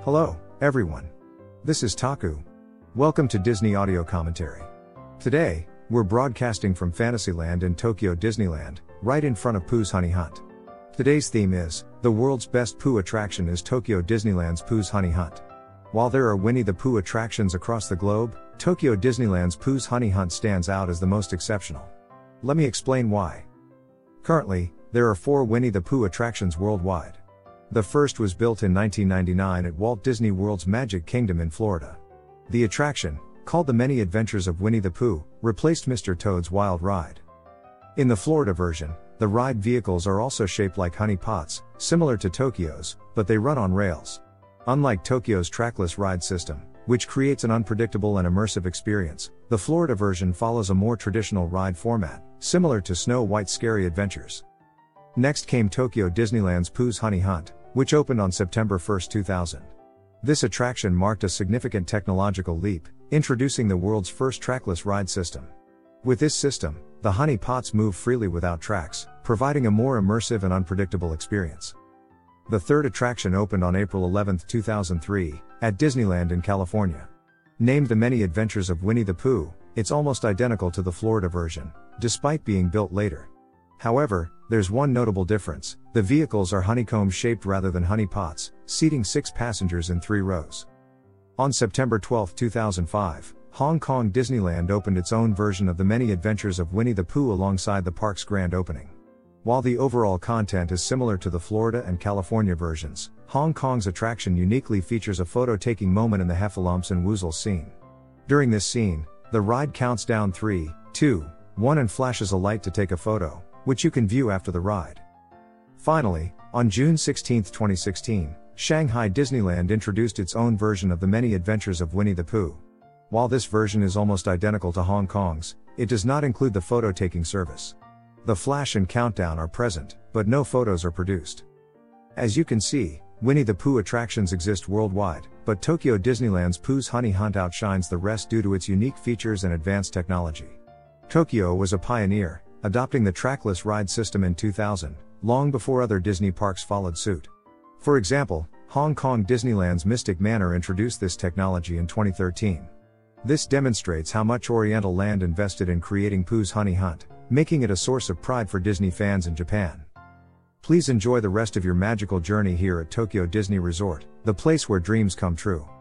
Hello, everyone. This is Taku. Welcome to Disney Audio Commentary. Today, we're broadcasting from Fantasyland in Tokyo Disneyland, right in front of Pooh's Honey Hunt. Today's theme is, the world's best Pooh attraction is Tokyo Disneyland's Pooh's Honey Hunt. While there are Winnie the Pooh attractions across the globe, Tokyo Disneyland's Pooh's Honey Hunt stands out as the most exceptional. Let me explain why. Currently, there are 4 Winnie the Pooh attractions worldwide. The first was built in 1999 at Walt Disney World's Magic Kingdom in Florida. The attraction, called The Many Adventures of Winnie the Pooh, replaced Mr. Toad's Wild Ride. In the Florida version, the ride vehicles are also shaped like honey pots, similar to Tokyo's, but they run on rails. Unlike Tokyo's trackless ride system, which creates an unpredictable and immersive experience, the Florida version follows a more traditional ride format, similar to Snow White's Scary Adventures. Next came Tokyo Disneyland's Pooh's Honey Hunt, which opened on September 1, 2000. This attraction marked a significant technological leap, introducing the world's first trackless ride system. With this system, the honey pots move freely without tracks, providing a more immersive and unpredictable experience. The third attraction opened on April 11, 2003, at Disneyland in California. Named The Many Adventures of Winnie the Pooh, it's almost identical to the Florida version, despite being built later. However, there's one notable difference: the vehicles are honeycomb-shaped rather than honey pots, seating 6 passengers in 3 rows. On September 12, 2005, Hong Kong Disneyland opened its own version of The Many Adventures of Winnie the Pooh alongside the park's grand opening. While the overall content is similar to the Florida and California versions, Hong Kong's attraction uniquely features a photo-taking moment in the Heffalumps and Woozles scene. During this scene, the ride counts down 3, 2, 1 and flashes a light to take a photo, which you can view after the ride. Finally, on June 16, 2016, Shanghai Disneyland introduced its own version of The Many Adventures of Winnie the Pooh. While this version is almost identical to Hong Kong's, it does not include the photo-taking service. The flash and countdown are present, but no photos are produced. As you can see, Winnie the Pooh attractions exist worldwide, but Tokyo Disneyland's Pooh's Honey Hunt outshines the rest due to its unique features and advanced technology. Tokyo was a pioneer, adopting the trackless ride system in 2000, long before other Disney parks followed suit. For example, Hong Kong Disneyland's Mystic Manor introduced this technology in 2013. This demonstrates how much Oriental Land invested in creating Pooh's Honey Hunt, making it a source of pride for Disney fans in Japan. Please enjoy the rest of your magical journey here at Tokyo Disney Resort, the place where dreams come true.